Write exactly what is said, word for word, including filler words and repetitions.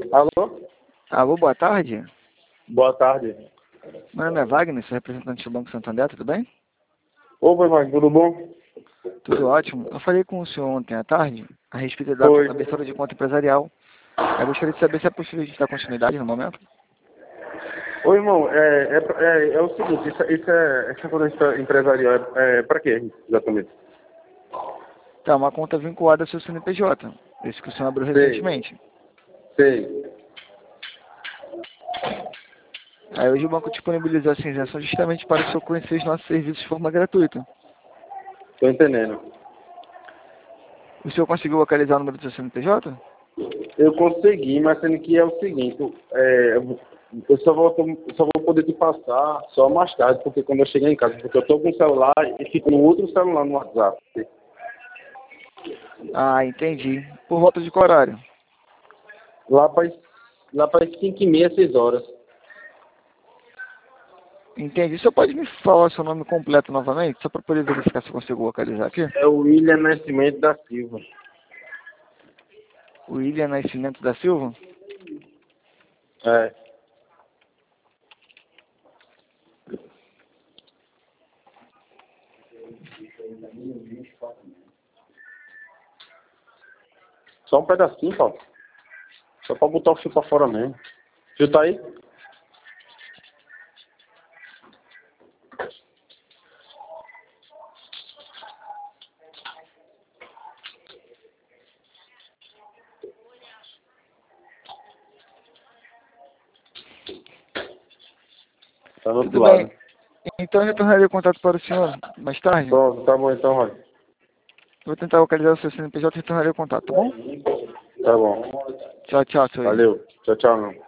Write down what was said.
Alô? Alô, boa tarde. Boa tarde. Meu nome é Wagner, sou representante do Banco Santander, tudo bem? Opa, Wagner, tudo bom? Tudo ótimo. Eu falei com o senhor ontem à tarde a respeito da Foi. abertura de conta empresarial. Eu gostaria de saber se é possível a gente dar continuidade no momento. Oi, irmão, é, é, é, é o seguinte, isso, isso é, essa conta empresarial é, é para quê, exatamente? Tá, uma conta vinculada ao seu C N P J, esse que o senhor abriu Sei, recentemente. sei. Aí hoje o banco disponibilizou essa isenção justamente para o senhor conhecer os nossos serviços de forma gratuita. Tô entendendo. O senhor conseguiu localizar o número do seu C N P J? Eu consegui, mas sendo que é o seguinte, é, eu só vou, só vou poder te passar só mais tarde, porque quando eu chegar em casa, porque eu tô com o celular e fico no outro celular no WhatsApp. Ah, entendi. Por volta de qual horário? Lá para lá para cinco e meia, seis horas. Entendi. O senhor pode me falar o seu nome completo novamente, só para poder verificar se eu consigo localizar aqui? É o William Nascimento da Silva. William Nascimento da Silva? É. Só um pedacinho, Paulo. Só pra botar o fio pra fora mesmo. O fio tá aí? Tá do outro Tudo lado. bem. Então eu retornarei o contato para o senhor mais tarde. Pronto, tá bom então, Rony. Vou tentar localizar o seu C N P J e retornarei o contato, tá bom? Tá bom. Tchau, tchau, seu William. Valeu. Tchau, tchau, meu.